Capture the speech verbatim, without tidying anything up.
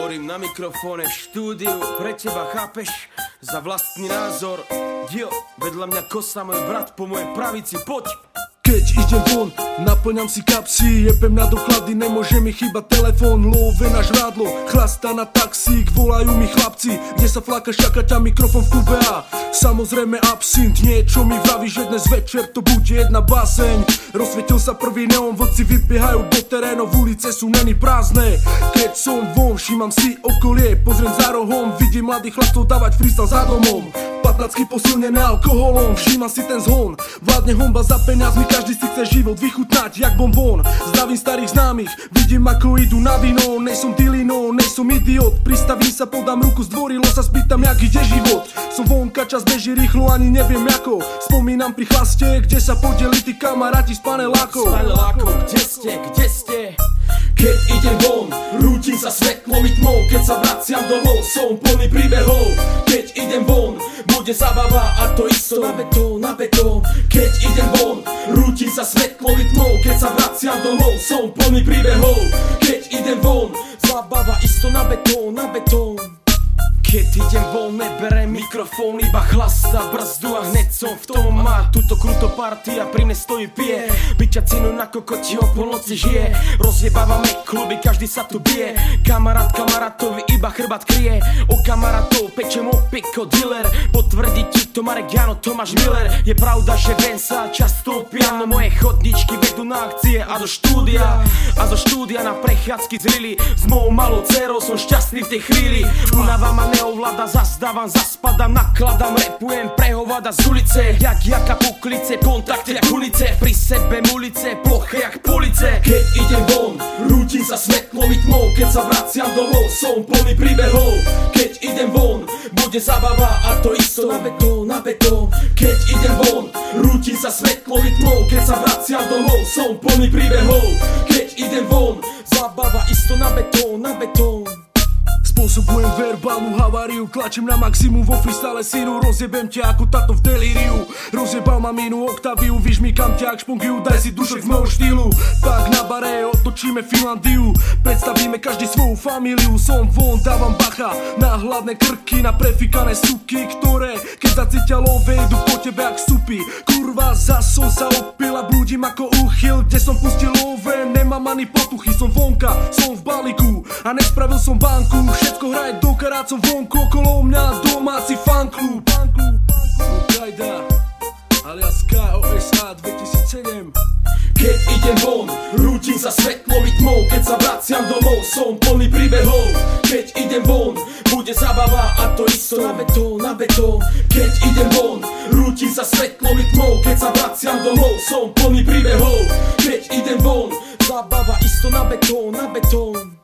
hovorím na mikrofóne v štúdiu pre teba, chápeš? Za vlastný názor. Dio, vedľa mňa kosa, môj brat po mojej pravici, poď! Keď idem von, naplňam si kapsy, jebem na doklady, nemôže mi chýbať telefón. Love na žrádlo, chlasta na taxík, volajú mi chlapci, kde sa fláka, šťaka ťa mikrofón v klube a samozrejme absint. Niečo mi vraví, že dnes večer to bude jedna báseň. Rozsvietil sa prvý neon, vlci vybiehajú do terénov, ulice sú neni prázdne. Keď som von, všímam si okolie, pozriem za rohom, vidím mladých chlapcov dávať freestyle za domom. Patlacky posilnené alkoholom, všímam si ten zhon, vládne honba za peniazmi, každý si chce život vychutnať jak bonbon. Zdravím starých známych, vidím ako idú na vino, nejsom dilino, nejsom idiot. Pristavím sa, podám ruku, zdvorilo sa, spýtam jak ide život. Som vonka, čas beží rýchlo, ani neviem ako. Spomínam pri chlaste, kde sa podeli tí kamaráti s panelákov. S panelákov, kde ste, kde ste? Keď idem von, rútim sa svetlom i tmou, keď sa vraciam domov, som plný príbehov. Keď idem von, bude zabava a to isto na betón, na betón. Keď idem von, rútim sa svetlom i tmou, keď sa vraciam domov, som plný príbehov. Keď idem von, zabava isto na betón, na betón. Keď idem von, neberem mikrofón, iba chlasta brzdu a hneď som v tom. Má túto kruto partia, pri mne stojí pije, byčacinu na kokoti o polnoci žije. Rozjebávame kluby, každý sa tu bije, kamarát kamarátovi iba chrbát kryje. O kamarátov pečem opiko dealer, potvrdí ti to Marek Jano, Tomáš Miller. Je pravda, že ven sa často opijam, no moje chodničky vedú na akcie a do štúdia. A zo štúdia na prechádzky zrili, s mojou malou dcerou som šťastný v tej chvíli. Unava ma neovláda, zastávam, zaspadám, nakladám, repujem, prehovada z ulice, jak jaka puklice, kontakty jak unice, pri sebe ulice, ploché jak police. Keď idem von, rútim sa svetlom i tmou, keď sa vraciam domov, som plný príbehov. Keď idem von, bude zabava a to isto na betón, na betón. Keď idem von, rútim sa svetlom i tmou, keď sa vraciam domov, som plný príbehov. Keď idem von, zabava isto na betón, na betón. Spôsobujem verbálnu haváriu, tlačím na maximum vo freestyle synu, rozjebem ťa ako táto v delíriu. Rozjebal ma minú oktaviu, vyžmýkam ťa ak špongiu, daj si dušek z môjho štýlu. Tak na bare otočíme Finlandiu, predstavíme každý svoju familiu. Som von, dávam bacha na hlavné krky, na prefikané suky, ktoré keď zacítia love, idú po tebe jak supy. Kurva, zas som sa opil a blúdim ako uchyl, kde som pustil love, nemám ani potuchy. Som vonka, som v balíku a nespravil som banku. Všetko hraje do karát, som vonku, okolo mňa domáci fanklub. Kajda, alias ká ó es há dvetisícsedem. Keď idem von, rútim sa svetlom i tmou, keď sa vraciam domov, som plný príbehov. Keď idem von, bude zabava a to isto na betón, na betón. Keď idem von, rútim sa svetlom i tmou, keď sa vraciam domov, som plný príbehov. Keď idem von, zabava isto na betón, na betón.